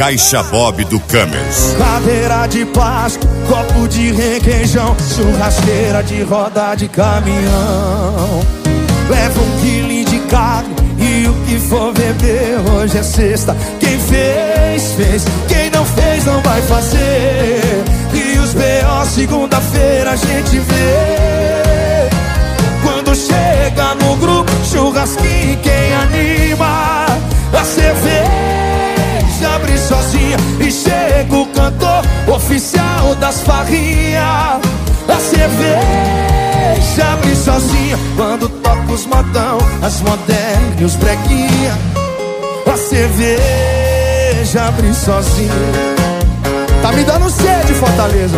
Caixa Bob do Camers. Cadeira de plástico, copo de requeijão, churrasqueira de roda de caminhão. Leva 1 quilo de carne e o que for beber. Hoje é sexta, quem fez, fez. Quem não fez, não vai fazer. E os B.O. segunda-feira a gente vê. Quando chega no grupo, churrasquinho, quem anima? A cerveja abre sozinha e chega o cantor oficial das farrinhas. A cerveja abre sozinha quando toca os modão, as modernas e os brequinha. A cerveja abre sozinha. Tá me dando sede, Fortaleza.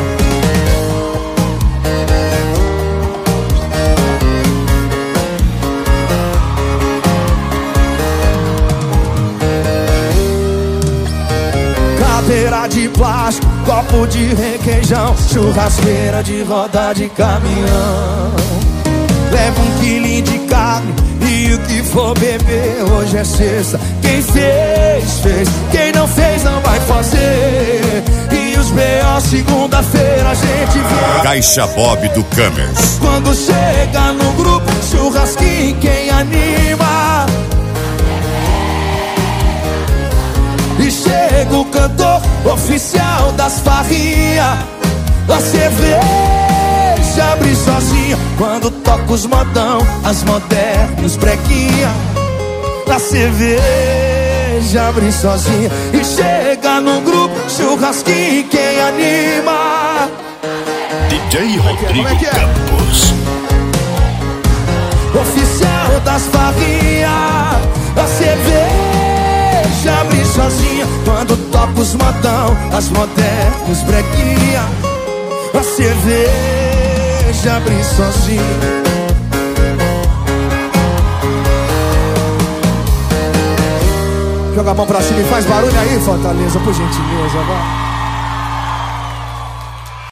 Cadeira de plástico, copo de requeijão, churrasqueira de roda de caminhão. Leva 1 quilo de carne e o que for beber. Hoje é sexta, quem fez, fez. Quem não fez, não vai fazer. E os B.O. segunda-feira a gente vê. Caixa Bob do Camers. Quando chega no grupo, churrasquinho, quem anima? E chega o cantor oficial das farrinhas. A cerveja abre sozinha quando toca os modão, as modernas e os brequinha. A cerveja abre sozinha e chega no grupo, churrasquinho, quem anima? DJ Rodrigo Campos. Oficial das farrinhas. A cerveja abre sozinha quando toca os modão, as modernas e os brequinha. A cerveja abre sozinha. Joga a mão pra cima e faz barulho aí, Fortaleza, por gentileza, vai.